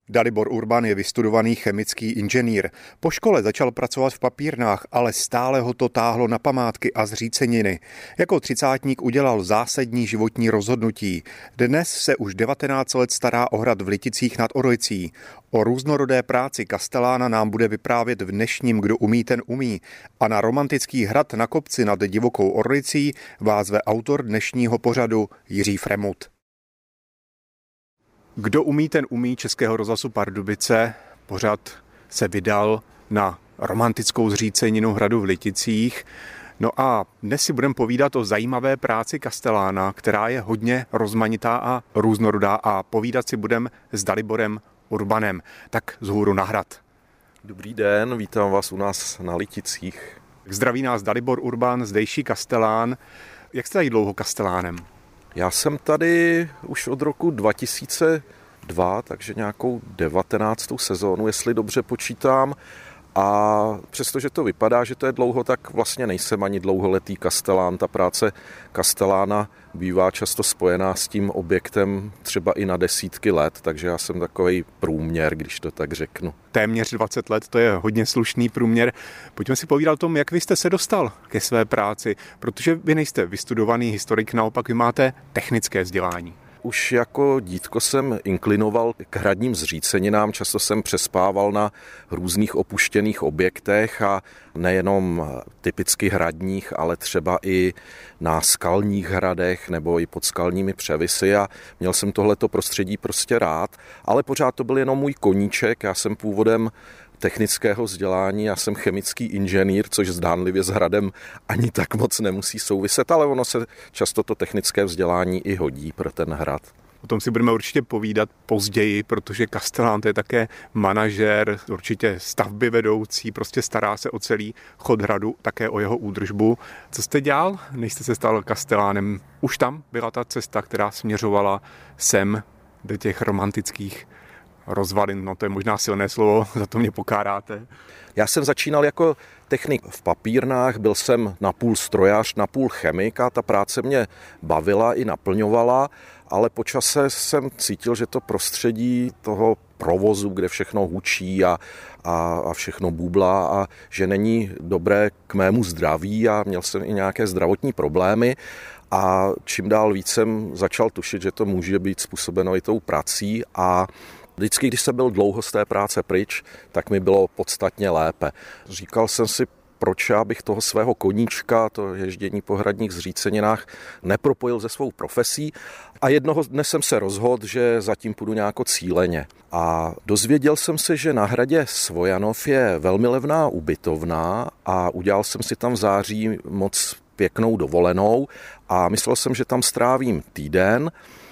Dalibor Urban je vystudovaný chemický inženýr. Po škole začal pracovat v papírnách, ale stále ho to táhlo na památky a zříceniny. Jako třicátník udělal zásadní životní rozhodnutí. Dnes se už 19 let stará o hrad v Liticích nad Orlicí. O různorodé práci kastelána nám bude vyprávět v dnešním Kdo umí, ten umí. A na romantický hrad na kopci nad divokou Orlicí vás zve autor dnešního pořadu Jiří Fremut. Kdo umí, ten umí Českého rozhlasu Pardubice. Pořad se vydal na romantickou zříceninu hradu v Liticích. No a dnes si budeme povídat o zajímavé práci kastelána, která je hodně rozmanitá a různorodá, a povídat si budeme s Daliborem Urbanem. Tak vzhůru na hrad. Dobrý den, vítám vás u nás na Liticích. Zdraví nás Dalibor Urban, zdejší kastelán. Jak jste tady dlouho kastelánem? Já jsem tady už od roku 2002, takže nějakou 19. sezónu, jestli dobře počítám. A přestože to vypadá, že to je dlouho, tak vlastně nejsem ani dlouholetý kastelán. Ta práce kastelána bývá často spojená s tím objektem třeba i na desítky let, takže já jsem takovej průměr, když to tak řeknu. Téměř 20 let, to je hodně slušný průměr. Pojďme si povídat o tom, jak vy jste se dostal ke své práci, protože vy nejste vystudovaný historik, naopak vy máte technické vzdělání. Už jako dítko jsem inklinoval k hradním zříceninám, často jsem přespával na různých opuštěných objektech a nejenom typicky hradních, ale třeba i na skalních hradech nebo i pod skalními převisy, a měl jsem tohleto prostředí prostě rád, ale pořád to byl jenom můj koníček. Já jsem původem technického vzdělání, já jsem chemický inženýr, což zdánlivě s hradem ani tak moc nemusí souviset, ale ono se často to technické vzdělání i hodí pro ten hrad. O tom si budeme určitě povídat později, protože kastelán to je také manažer, určitě stavby vedoucí, prostě stará se o celý chod hradu, také o jeho údržbu. Co jste dělal, než jste se stal kastelánem? Už tam byla ta cesta, která směřovala sem do těch romantických rozvalin, no to je možná silné slovo, za to mě pokáráte. Já jsem začínal jako technik v papírnách, byl jsem napůl strojař, napůl chemik a ta práce mě bavila i naplňovala, ale po čase jsem cítil, že to prostředí toho provozu, kde všechno hučí a všechno bublá a že není dobré k mému zdraví, a měl jsem i nějaké zdravotní problémy. A čím dál víc jsem začal tušit, že to může být způsobeno i tou prací, a vždycky, když jsem byl dlouho z té práce pryč, tak mi bylo podstatně lépe. Říkal jsem si, proč já bych toho svého koníčka, to ježdění po hradních zříceninách, nepropojil se svou profesí. A jednoho dne jsem se rozhodl, že zatím půjdu nějako cíleně. A dozvěděl jsem se, že na hradě Svojanov je velmi levná ubytovna a udělal jsem si tam v září moc pěknou dovolenou a myslel jsem, že tam strávím týden.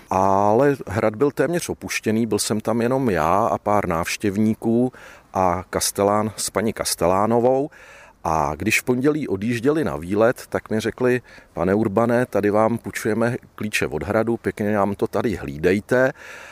Ale hrad byl téměř opuštěný, byl jsem tam jenom já a pár návštěvníků a kastelán s paní Kastelánovou. A když v pondělí odjížděli na výlet, tak mi řekli: pane Urbane, tady vám půjčujeme klíče od hradu, pěkně nám to tady hlídejte.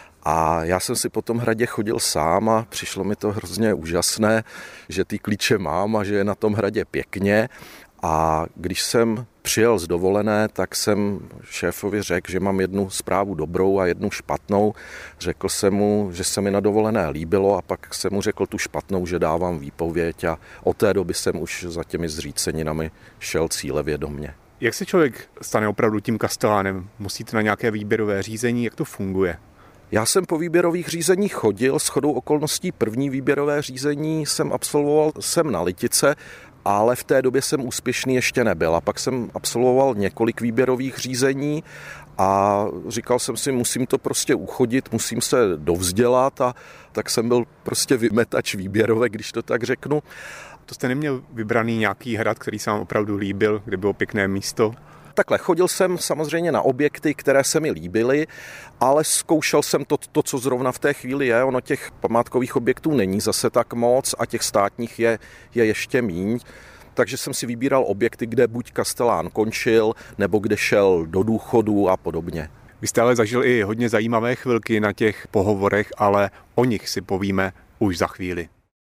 A já jsem si po tom hradě chodil sám a přišlo mi to hrozně úžasné, že ty klíče mám a že je na tom hradě pěkně. A když jsem přijel z dovolené, tak jsem šéfovi řekl, že mám jednu zprávu dobrou a jednu špatnou. Řekl jsem mu, že se mi na dovolené líbilo, a pak jsem mu řekl tu špatnou, že dávám výpověď, a od té doby jsem už za těmi zříceninami šel cílevědomě. Jak se člověk stane opravdu tím kastelánem? Musíte na nějaké výběrové řízení? Jak to funguje? Já jsem po výběrových řízeních chodil, shodou okolností první výběrové řízení jsem absolvoval sem na Litice, ale v té době jsem úspěšný ještě nebyl. A pak jsem absolvoval několik výběrových řízení a říkal jsem si, musím to prostě uchodit, musím se dovzdělat, a tak jsem byl prostě vymetač výběrovek, když to tak řeknu. To jste neměl vybraný nějaký hrad, který se vám opravdu líbil, kde bylo pěkné místo? Takhle, chodil jsem samozřejmě na objekty, které se mi líbily, ale zkoušel jsem to, co zrovna v té chvíli je. Ono těch památkových objektů není zase tak moc a těch státních je ještě míň. Takže jsem si vybíral objekty, kde buď kastelán končil, nebo kde šel do důchodu a podobně. Vy jste ale zažil i hodně zajímavé chvilky na těch pohovorech, ale o nich si povíme už za chvíli.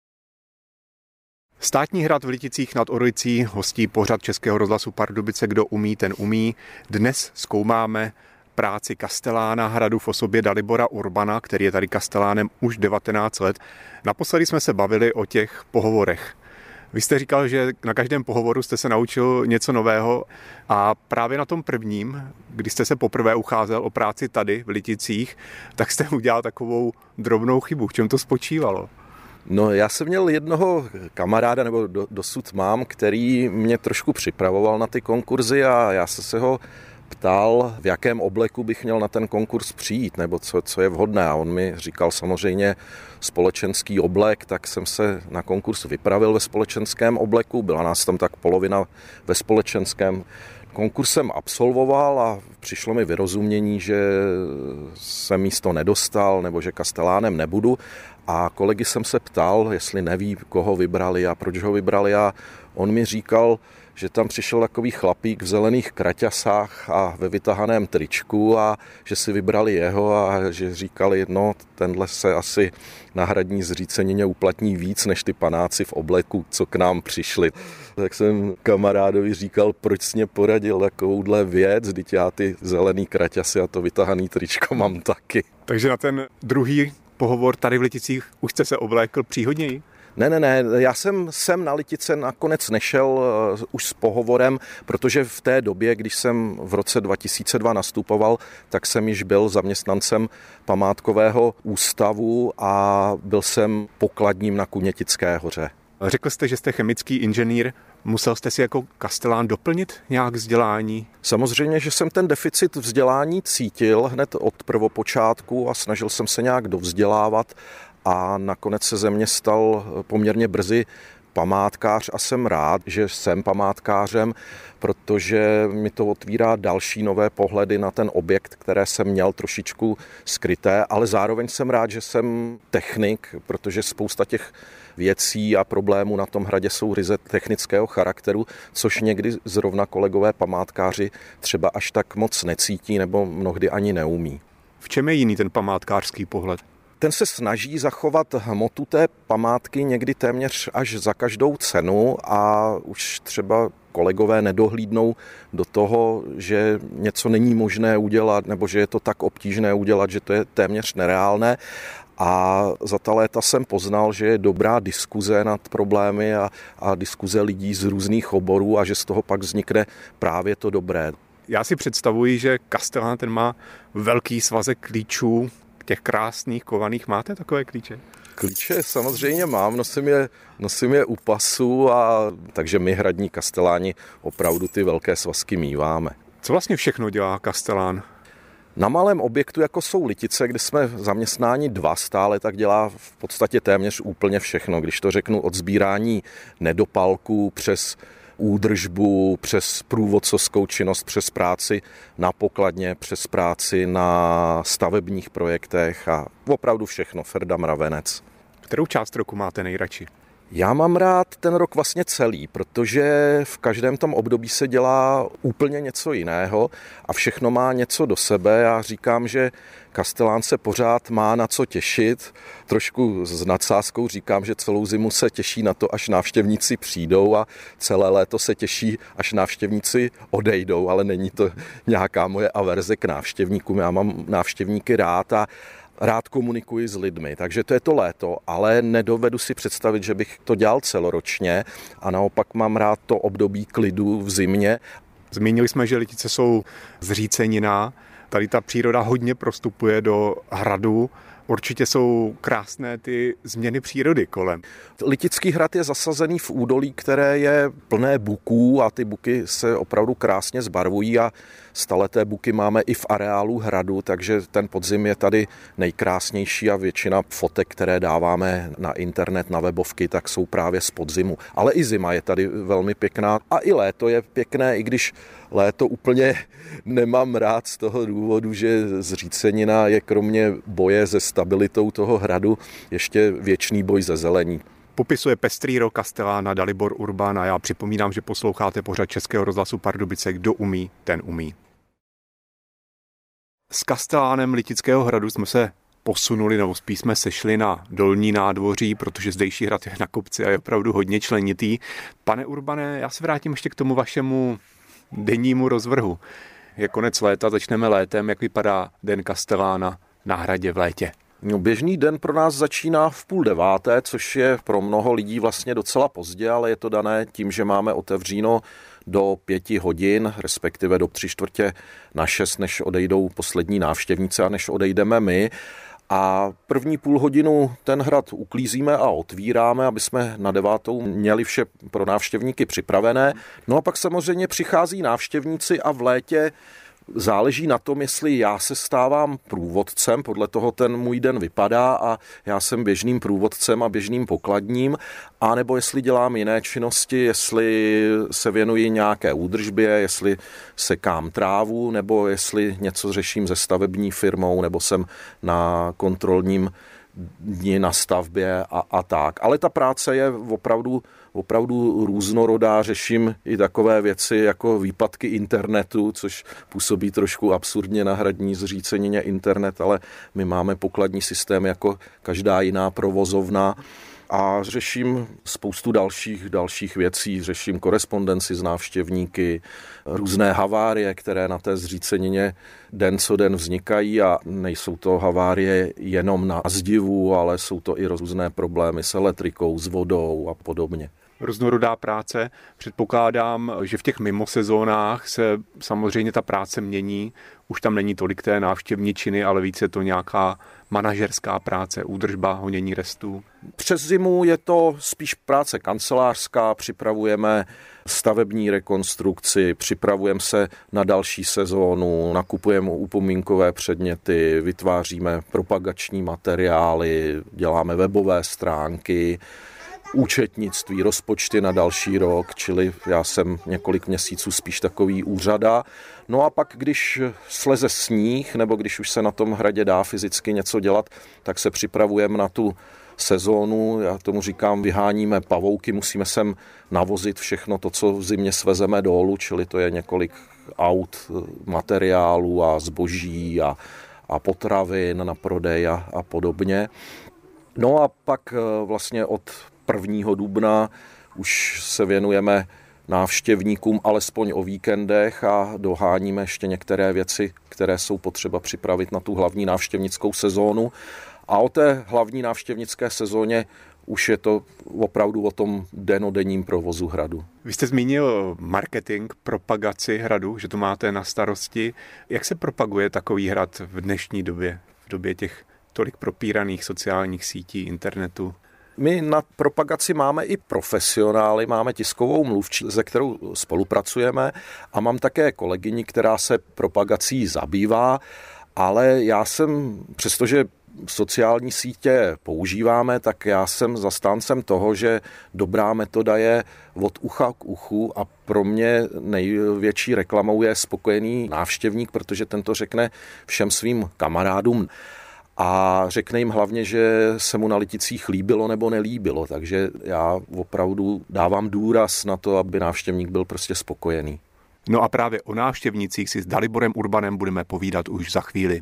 Státní hrad v Liticích nad Orlicí hostí pořad Českého rozhlasu Pardubice Kdo umí, ten umí. Dnes zkoumáme práci kastelána hradu v osobě Dalibora Urbana, který je tady kastelánem už 19 let. Naposledy jsme se bavili o těch pohovorech. Vy jste říkal, že na každém pohovoru jste se naučil něco nového a právě na tom prvním, kdy jste se poprvé ucházel o práci tady v Liticích, tak jste udělal takovou drobnou chybu. V čem to spočívalo? No, já jsem měl jednoho kamaráda, nebo dosud mám, který mě trošku připravoval na ty konkurzy a já jsem se ho ptal, v jakém obleku bych měl na ten konkurs přijít, nebo co je vhodné. A on mi říkal samozřejmě společenský oblek, tak jsem se na konkurs vypravil ve společenském obleku. Byla nás tam tak polovina ve společenském. Konkurs jsem absolvoval a přišlo mi vyrozumění, že jsem místo nedostal, nebo že kastelánem nebudu. A kolegy jsem se ptal, jestli neví, koho vybrali a proč ho vybrali. A on mi říkal, že tam přišel takový chlapík v zelených kraťasách a ve vytahaném tričku a že si vybrali jeho a že říkali, no tenhle se asi na hradní zřícenině uplatní víc než ty panáci v obleku, co k nám přišli. Tak jsem kamarádovi říkal, proč jsi mě poradil takovouhle věc, vždyť já ty zelený kraťasy a to vytahaný tričko mám taky. Takže na ten druhý pohovor tady v Liticích už jste se oblékl příhodněji? Ne, já jsem na Litice nakonec nešel už s pohovorem, protože v té době, když jsem v roce 2002 nastupoval, tak jsem již byl zaměstnancem památkového ústavu a byl jsem pokladním na Kunětické hoře. Řekl jste, že jste chemický inženýr. Musel jste si jako kastelán doplnit nějak vzdělání? Samozřejmě, že jsem ten deficit vzdělání cítil hned od prvopočátku a snažil jsem se nějak dovzdělávat a nakonec se ze mě stal poměrně brzy památkář a jsem rád, že jsem památkářem, protože mi to otvírá další nové pohledy na ten objekt, které jsem měl trošičku skryté, ale zároveň jsem rád, že jsem technik, protože spousta těch věcí a problémů na tom hradě jsou ryze technického charakteru, což někdy zrovna kolegové památkáři třeba až tak moc necítí nebo mnohdy ani neumí. V čem je jiný ten památkářský pohled? Ten se snaží zachovat hmotu té památky někdy téměř až za každou cenu a už třeba kolegové nedohlídnou do toho, že něco není možné udělat nebo že je to tak obtížné udělat, že to je téměř nereálné. A za ta léta jsem poznal, že je dobrá diskuze nad problémy a diskuze lidí z různých oborů a že z toho pak vznikne právě to dobré. Já si představuji, že kastelán ten má velký svazek klíčů, těch krásných kovaných. Máte takové klíče? Klíče samozřejmě mám, nosím je u pasu, takže my hradní kasteláni opravdu ty velké svazky míváme. Co vlastně všechno dělá kastelán? Na malém objektu, jako jsou Litice, kde jsme zaměstnáni 2 stále, tak dělá v podstatě téměř úplně všechno. Když to řeknu, od sbírání nedopalků přes údržbu, přes průvodcovskou činnost, přes práci na pokladně, přes práci na stavebních projektech a opravdu všechno, Ferda Mravenec. Kterou část roku máte nejradši? Já mám rád ten rok vlastně celý, protože v každém tom období se dělá úplně něco jiného a všechno má něco do sebe. Já říkám, že kastelán se pořád má na co těšit. Trošku s nadsázkou říkám, že celou zimu se těší na to, až návštěvníci přijdou a celé léto se těší, až návštěvníci odejdou, ale není to nějaká moje averze k návštěvníkům. Já mám návštěvníky rád a rád komunikuji s lidmi, takže to je to léto, ale nedovedu si představit, že bych to dělal celoročně a naopak mám rád to období klidu v zimě. Zmínili jsme, že Litice jsou zřícenina, tady ta příroda hodně prostupuje do hradu. Určitě jsou krásné ty změny přírody kolem. Litický hrad je zasazený v údolí, které je plné buků a ty buky se opravdu krásně zbarvují a staleté buky máme i v areálu hradu, takže ten podzim je tady nejkrásnější a většina fotek, které dáváme na internet, na webovky, tak jsou právě z podzimu. Ale i zima je tady velmi pěkná a i léto je pěkné, i když léto úplně nemám rád z toho důvodu, že zřícenina je kromě boje se stabilitou toho hradu ještě věčný boj ze zelení. Popisuje pestrý rok kastelána Dalibor Urban a já připomínám, že posloucháte pořad Českého rozhlasu Pardubice. Kdo umí, ten umí. S kastelánem Litického hradu jsme se posunuli, nebo spíš jsme sešli na dolní nádvoří, protože zdejší hrad je na kopci a je opravdu hodně členitý. Pane Urbane, já se vrátím ještě k tomu vašemu dennímu rozvrhu. je konec léta, začneme létem. Jak vypadá den Kastelána na hradě v létě? No, běžný den pro nás začíná v 8:30, což je pro mnoho lidí vlastně docela pozdě, ale je to dané tím, že máme otevříno do 5 hodin, respektive do 5:45, než odejdou poslední návštěvníci a než odejdeme my. A první půl hodinu ten hrad uklízíme a otvíráme, aby jsme na 9 měli vše pro návštěvníky připravené. No a pak samozřejmě přichází návštěvníci a v létě záleží na tom, jestli já se stávám průvodcem, podle toho ten můj den vypadá a já jsem běžným průvodcem a běžným pokladním, anebo jestli dělám jiné činnosti, jestli se věnuji nějaké údržbě, jestli sekám trávu, nebo jestli něco řeším se stavební firmou, nebo jsem na kontrolním dni na stavbě a tak. Ale ta práce je opravdu různorodá. Řeším i takové věci jako výpadky internetu, což působí trošku absurdně na hradní zřícenině internet, ale my máme pokladní systém jako každá jiná provozovna. A řeším spoustu dalších věcí. Řeším korespondenci s návštěvníky, různé havárie, které na té zřícenině den co den vznikají a nejsou to havárie jenom na zdivu, ale jsou to i různé problémy s elektrikou, s vodou a podobně. Různorodá práce. Předpokládám, že v těch mimosezónách se samozřejmě ta práce mění. Už tam není tolik té návštěvničiny, ale více je to nějaká manažerská práce, údržba, honění restů. Přes zimu je to spíš práce kancelářská, připravujeme stavební rekonstrukci, připravujeme se na další sezónu, nakupujeme upomínkové předměty, vytváříme propagační materiály, děláme webové stránky, účetnictví, rozpočty na další rok, čili já jsem několik měsíců spíš takový úřada. No a pak, když sleze sníh, nebo když už se na tom hradě dá fyzicky něco dělat, tak se připravujeme na tu sezónu, já tomu říkám, vyháníme pavouky, musíme sem navozit všechno to, co v zimě svezeme dolů, čili to je několik aut, materiálů a zboží a potravin na prodej a podobně. No a pak vlastně od 1. dubna už se věnujeme návštěvníkům alespoň o víkendech a doháníme ještě některé věci, které jsou potřeba připravit na tu hlavní návštěvnickou sezónu. A o té hlavní návštěvnické sezóně už je to opravdu o tom dennodenním provozu hradu. Vy jste zmínil marketing, propagaci hradu, že to máte na starosti. Jak se propaguje takový hrad v dnešní době, v době těch tolik propíraných sociálních sítí, internetu? My na propagaci máme i profesionály, máme tiskovou mluvčí, se kterou spolupracujeme a mám také kolegyni, která se propagací zabývá, ale já jsem, přestože sociální sítě používáme, tak já jsem zastáncem toho, že dobrá metoda je od ucha k uchu a pro mě největší reklamou je spokojený návštěvník, protože ten to řekne všem svým kamarádům. A řekne jim hlavně, že se mu na Liticích líbilo nebo nelíbilo, takže já opravdu dávám důraz na to, aby návštěvník byl prostě spokojený. No a právě o návštěvnících si s Daliborem Urbanem budeme povídat už za chvíli.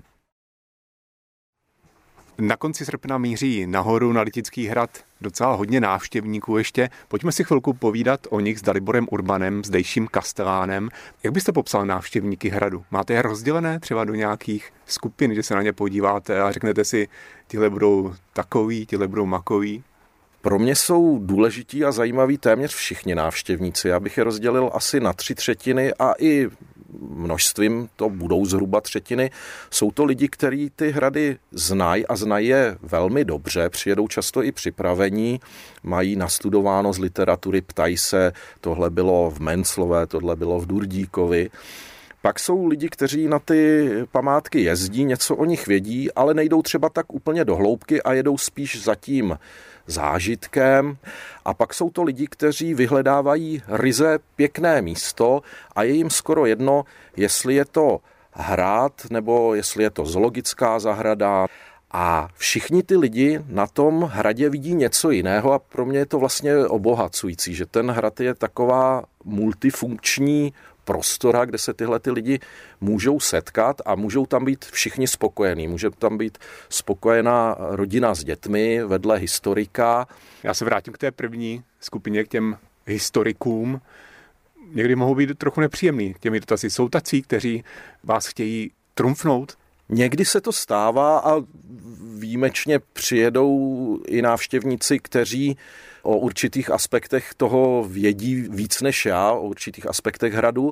Na konci srpna míří nahoru na Litický hrad docela hodně návštěvníků ještě. Pojďme si chvilku povídat o nich s Daliborem Urbanem, zdejším kastelánem. Jak byste popsal návštěvníky hradu? Máte je rozdělené třeba do nějakých skupin, že se na ně podíváte a řeknete si, tihle budou takový, tihle budou makový? Pro mě jsou důležití a zajímaví téměř všichni návštěvníci. Já bych je rozdělil asi na 3/3 a i množstvím, to budou zhruba 1/3. Jsou to lidi, kteří ty hrady znají a znají je velmi dobře, přijedou často i připravení, mají nastudováno z literatury, ptají se, tohle bylo v Menclové, tohle bylo v Durdíkovi. Pak jsou lidi, kteří na ty památky jezdí, něco o nich vědí, ale nejdou třeba tak úplně do hloubky a jedou spíš za tím zážitkem. A pak jsou to lidi, kteří vyhledávají ryze pěkné místo a je jim skoro jedno, jestli je to hrad nebo jestli je to zoologická zahrada. A všichni ty lidi na tom hradě vidí něco jiného a pro mě je to vlastně obohacující, že ten hrad je taková multifunkční prostora, kde se tyhle ty lidi můžou setkat a můžou tam být všichni spokojení. Může tam být spokojená rodina s dětmi, vedle historika. Já se vrátím k té první skupině, k těm historikům. někdy mohou být trochu nepříjemný těmi dotazy. Jsou tací, kteří vás chtějí trumfnout? Někdy se to stává a výjimečně přijedou i návštěvníci, kteří o určitých aspektech toho vědí víc než já, o určitých aspektech hradu.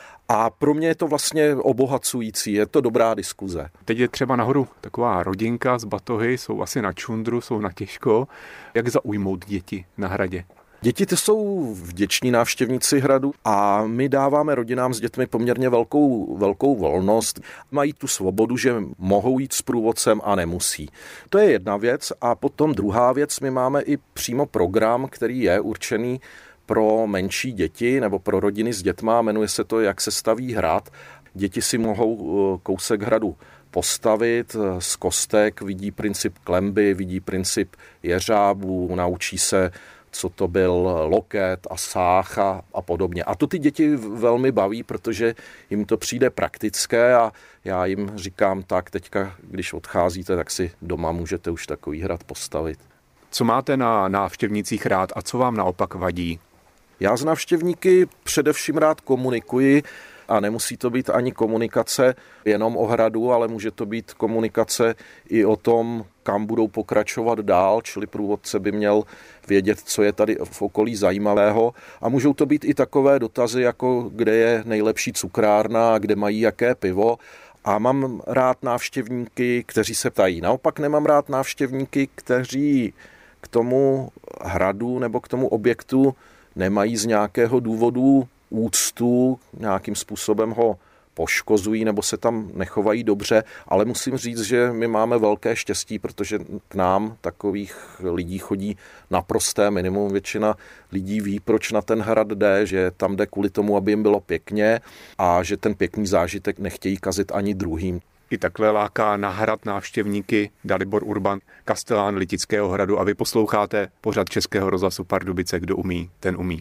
A pro mě je to vlastně obohacující, je to dobrá diskuze. Teď je třeba nahoru taková rodinka z batohy, jsou asi na čundru, jsou na těžko. Jak zaujmout děti na hradě? Děti ty jsou vděční návštěvníci hradu a my dáváme rodinám s dětmi poměrně velkou volnost. Mají tu svobodu, že mohou jít s průvodcem a nemusí. To je jedna věc a potom druhá věc, my máme i přímo program, který je určený pro menší děti nebo pro rodiny s dětma, jmenuje se to Jak se staví hrad. Děti si mohou kousek hradu postavit z kostek, vidí princip klenby, vidí princip jeřábů, naučí se, co to byl loket a sáh a podobně. A to ty děti velmi baví, protože jim to přijde praktické a já jim říkám tak, teďka, když odcházíte, tak si doma můžete už takový hrad postavit. Co máte na návštěvnících rád a co vám naopak vadí? Já s návštěvníky především rád komunikuji a nemusí to být ani komunikace jenom o hradu, ale může to být komunikace i o tom, kam budou pokračovat dál, čili průvodce by měl vědět, co je tady v okolí zajímavého. A můžou to být i takové dotazy, jako kde je nejlepší cukrárna a kde mají jaké pivo. A mám rád návštěvníky, kteří se ptají. Naopak nemám rád návštěvníky, kteří k tomu hradu nebo k tomu objektu nemají z nějakého důvodu úctu, nějakým způsobem ho poškozují nebo se tam nechovají dobře, ale musím říct, že my máme velké štěstí, protože k nám takových lidí chodí naprosté minimum. Většina lidí ví, proč na ten hrad jde, že tam jde kvůli tomu, aby jim bylo pěkně a že ten pěkný zážitek nechtějí kazit ani druhým. I takhle láká na hrad návštěvníky Dalibor Urban, kastelán Litického hradu a vy posloucháte pořad Českého rozhlasu Pardubice, kdo umí, ten umí.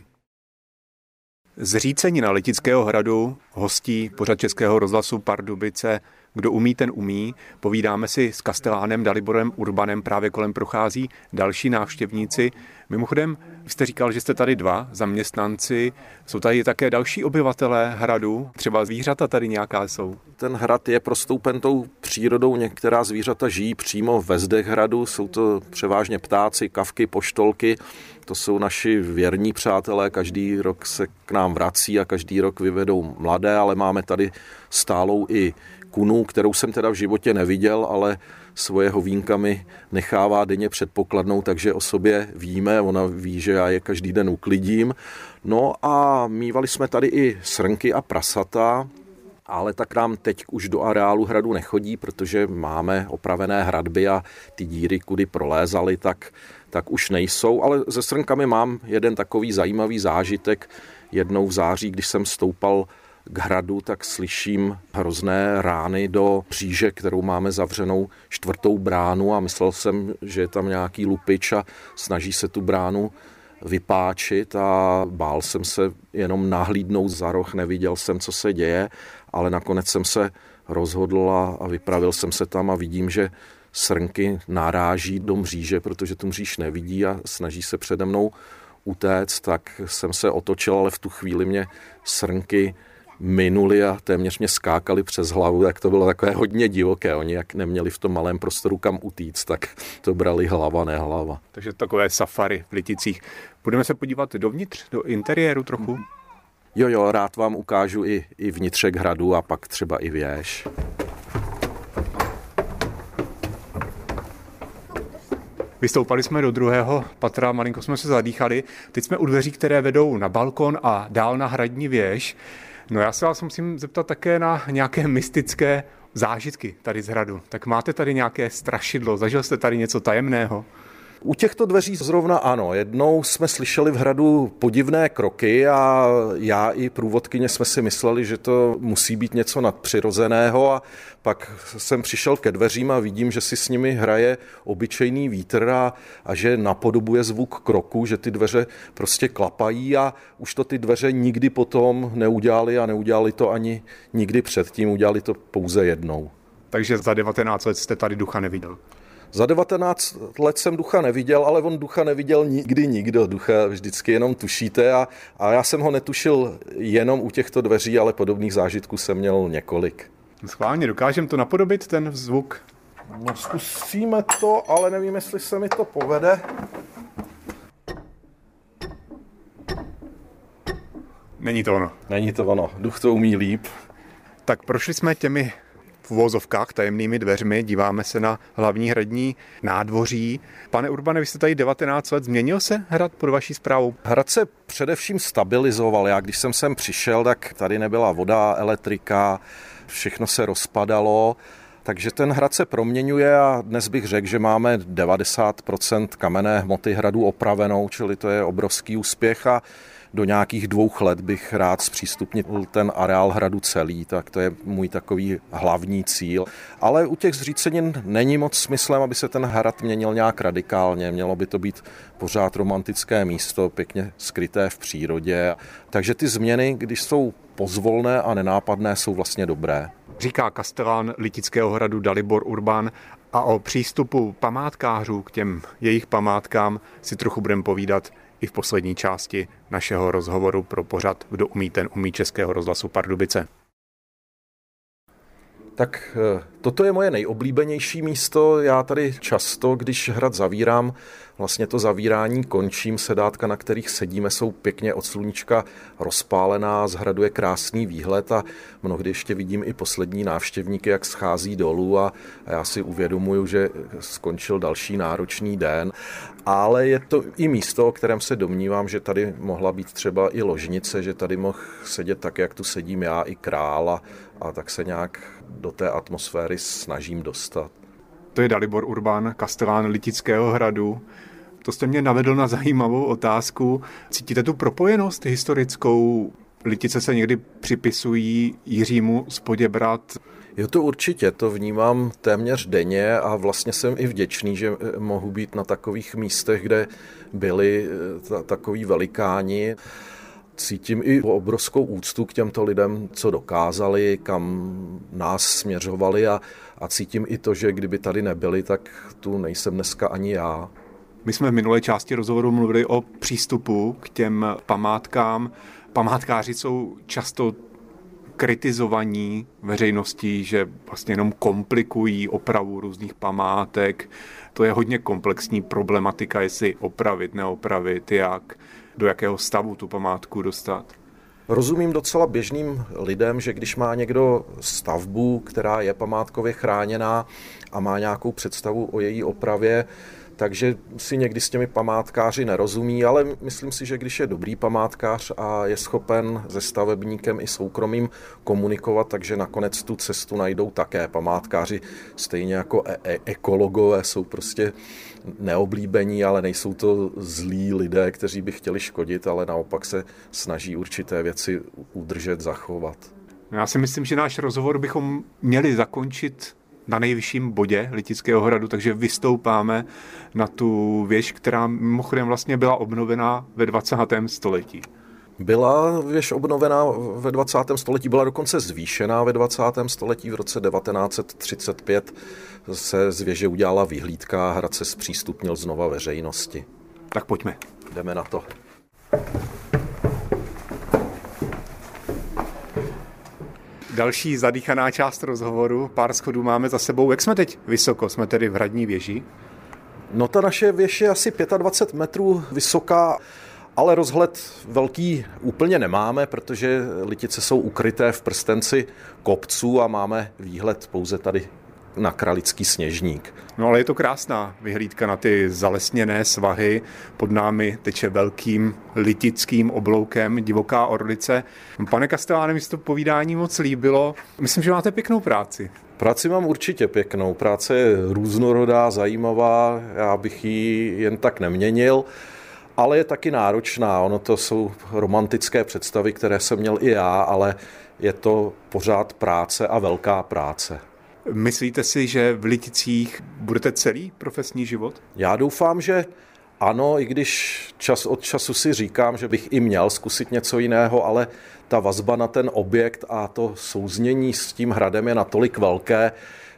Zřícenina Litického hradu hostí pořad Českého rozhlasu Pardubice, kdo umí, ten umí. Povídáme si s kastelánem Daliborem Urbanem, právě kolem prochází další návštěvníci. Mimochodem, vy jste říkal, že jste tady 2 zaměstnanci, jsou tady také další obyvatelé hradu, třeba zvířata tady nějaká jsou. Ten hrad je prostoupen tou přírodou, některá zvířata žijí přímo ve zdech hradu, jsou to převážně ptáci, kavky, poštolky, to jsou naši věrní přátelé, každý rok se k nám vrací a každý rok vyvedou mladé, ale máme tady stálou i kunu, kterou jsem teda v životě neviděl, ale svoje hovínka mi nechává denně před pokladnou, takže o sobě víme, ona ví, že já je každý den uklidím. No a mívali jsme tady i srnky a prasata, ale tak nám teď už do areálu hradu nechodí, protože máme opravené hradby a ty díry, kudy prolézaly, tak už nejsou, ale se srnkami mám jeden takový zajímavý zážitek. Jednou v září, když jsem stoupal k hradu, tak slyším hrozné rány do mříže, kterou máme zavřenou 4. bránu a myslel jsem, že je tam nějaký lupič a snaží se tu bránu vypáčit a bál jsem se jenom nahlídnout za roh, neviděl jsem, co se děje, ale nakonec jsem se rozhodl a vypravil jsem se tam a vidím, že srnky naráží do mříže, protože tu mříž nevidí a snaží se přede mnou utéct, tak jsem se otočil, ale v tu chvíli mě srnky minuli a téměř mě skákali přes hlavu, tak to bylo takové hodně divoké. Oni jak neměli v tom malém prostoru kam utíct, tak to brali hlava, ne hlava. Takže takové safari v Liticích. Budeme se podívat dovnitř, do interiéru trochu? Jo, rád vám ukážu i vnitřek hradu a pak třeba i věž. Vystoupali jsme do 2. patra, malinko jsme se zadýchali. Teď jsme u dveří, které vedou na balkon a dál na hradní věž. No já se vás musím zeptat také na nějaké mystické zážitky tady z hradu. Tak máte tady nějaké strašidlo? Zažil jste tady něco tajemného? U těchto dveří zrovna ano. Jednou jsme slyšeli v hradu podivné kroky a já i průvodkyně jsme si mysleli, že to musí být něco nadpřirozeného a pak jsem přišel ke dveřím a vidím, že si s nimi hraje obyčejný vítr a že napodobuje zvuk kroku, že ty dveře prostě klapají a už to ty dveře nikdy potom neudělali a neudělali to ani nikdy předtím, udělali to pouze jednou. Takže za 19 let jste tady ducha neviděl? Za 19 let jsem ducha neviděl, ale on ducha neviděl nikdy nikdo. Ducha vždycky jenom tušíte a já jsem ho netušil jenom u těchto dveří, ale podobných zážitků jsem měl několik. Schválně, dokážeme to napodobit, ten zvuk? No, zkusíme to, ale nevím, jestli se mi to povede. Není to ono. Není to ono, duch to umí líp. Tak prošli jsme těmi v uvozovkách tajemnými dveřmi, díváme se na hlavní hradní nádvoří. Pane Urbane, vy jste tady 19 let, změnil se hrad pod vaší správou? Hrad se především stabilizoval. Já když jsem sem přišel, tak tady nebyla voda, elektrika, všechno se rozpadalo. Takže ten hrad se proměňuje a dnes bych řekl, že máme 90% kamenné hmoty hradu opravenou, čili to je obrovský úspěch a do nějakých 2 let bych rád zpřístupnil ten areál hradu celý, tak to je můj takový hlavní cíl. Ale u těch zřícenin není moc smyslem, aby se ten hrad měnil nějak radikálně. Mělo by to být pořád romantické místo, pěkně skryté v přírodě. Takže ty změny, když jsou pozvolné a nenápadné, jsou vlastně dobré. Říká kastelán Litického hradu Dalibor Urban a o přístupu památkářů k těm jejich památkám si trochu budeme povídat i v poslední části našeho rozhovoru pro pořad Kdo umí, ten umí Českého rozhlasu Pardubice. Tak toto je moje nejoblíbenější místo. Já tady často, když hrad zavírám, vlastně to zavírání končím. Sedátka, na kterých sedíme, jsou pěkně od sluníčka rozpálená, z hradu je krásný výhled a mnohdy ještě vidím i poslední návštěvníky, jak schází dolů a já si uvědomuju, že skončil další náročný den. Ale je to i místo, o kterém se domnívám, že tady mohla být třeba i ložnice, že tady mohl sedět tak, jak tu sedím já, i král a tak se nějak do té atmosféry snažím dostat. To je Dalibor Urban, kastelán Litického hradu. To jste mě navedl na zajímavou otázku. Cítíte tu propojenost historickou? Litice se někdy připisují Jiřímu z Poděbrad. Jo, to určitě, to vnímám téměř denně a vlastně jsem i vděčný, že mohu být na takových místech, kde byli takoví velikáni. Cítím i obrovskou úctu k těmto lidem, co dokázali, kam nás směřovali a cítím i to, že kdyby tady nebyli, tak tu nejsem dneska ani já. My jsme v minulé části rozhovoru mluvili o přístupu k těm památkám. Památkáři jsou často kritizovaní veřejností, že vlastně jenom komplikují opravu různých památek. To je hodně komplexní problematika, jestli opravit, neopravit, jak, do jakého stavu tu památku dostat. Rozumím docela běžným lidem, že když má někdo stavbu, která je památkově chráněná a má nějakou představu o její opravě, takže si někdy s těmi památkáři nerozumí, ale myslím si, že když je dobrý památkář a je schopen se stavebníkem i soukromým komunikovat, takže nakonec tu cestu najdou také. Památkáři stejně jako ekologové jsou prostě neoblíbení, ale nejsou to zlí lidé, kteří by chtěli škodit, ale naopak se snaží určité věci udržet, zachovat. Já si myslím, že náš rozhovor bychom měli zakončit na nejvyšším bodě Litického hradu, takže vystoupáme na tu věž, která mimochodem vlastně byla obnovena ve 20. století. Byla věž obnovená ve 20. století, byla dokonce zvýšená ve 20. století. V roce 1935 se z věže udělala vyhlídka a hrad se zpřístupnil znova veřejnosti. Tak pojďme. Jdeme na to. Další zadýchaná část rozhovoru, pár schodů máme za sebou. Jak jsme teď vysoko? Jsme tedy v hradní věži? No ta naše věž je asi 25 metrů vysoká, ale rozhled velký úplně nemáme, protože Litice jsou ukryté v prstenci kopců a máme výhled pouze tady na Kralický Sněžník. No ale je to krásná vyhlídka na ty zalesněné svahy. Pod námi teče velkým litickým obloukem divoká Orlice. Pane kasteláne, mi se to povídání moc líbilo. Myslím, že máte pěknou práci. Práci mám určitě pěknou. Práce je různorodá, zajímavá. Já bych ji jen tak neměnil. Ale je taky náročná. Ono to jsou romantické představy, které jsem měl i já, ale je to pořád práce a velká práce. Myslíte si, že v Liticích budete celý profesní život? Já doufám, že ano, i když čas od času si říkám, že bych i měl zkusit něco jiného, ale ta vazba na ten objekt a to souznění s tím hradem je natolik velké,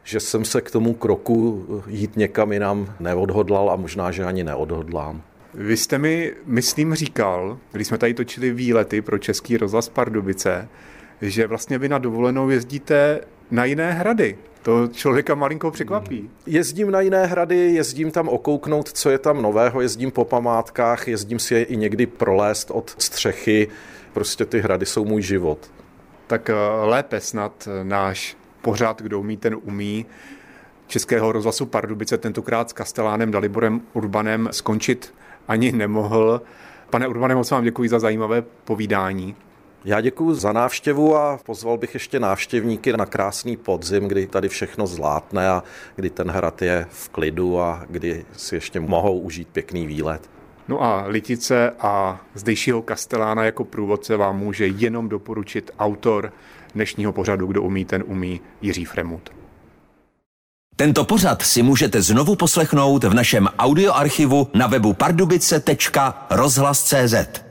že jsem se k tomu kroku jít někam jinam neodhodlal a možná, že ani neodhodlám. Vy jste mi, myslím, říkal, když jsme tady točili výlety pro Český rozhlas Pardubice, že vlastně vy na dovolenou jezdíte na jiné hrady. To člověka malinko překvapí. Jezdím na jiné hrady, jezdím tam okouknout, co je tam nového, jezdím po památkách, jezdím si je i někdy prolézt od střechy. Prostě ty hrady jsou můj život. Tak lépe snad náš pořad, kdo umí, ten umí, Českého rozhlasu Pardubice tentokrát s kastelánem Daliborem Urbanem skončit ani nemohl. Pane Urbane, moc vám děkuji za zajímavé povídání. Já děkuji za návštěvu a pozval bych ještě návštěvníky na krásný podzim, kdy tady všechno zlátne a kdy ten hrad je v klidu a kdy si ještě mohou užít pěkný výlet. No a Litice a zdejšího kastelána jako průvodce vám může jenom doporučit autor dnešního pořadu, kdo umí, ten umí, Jiří Fremut. Tento pořad si můžete znovu poslechnout v našem audioarchivu na webu pardubice.rozhlas.cz.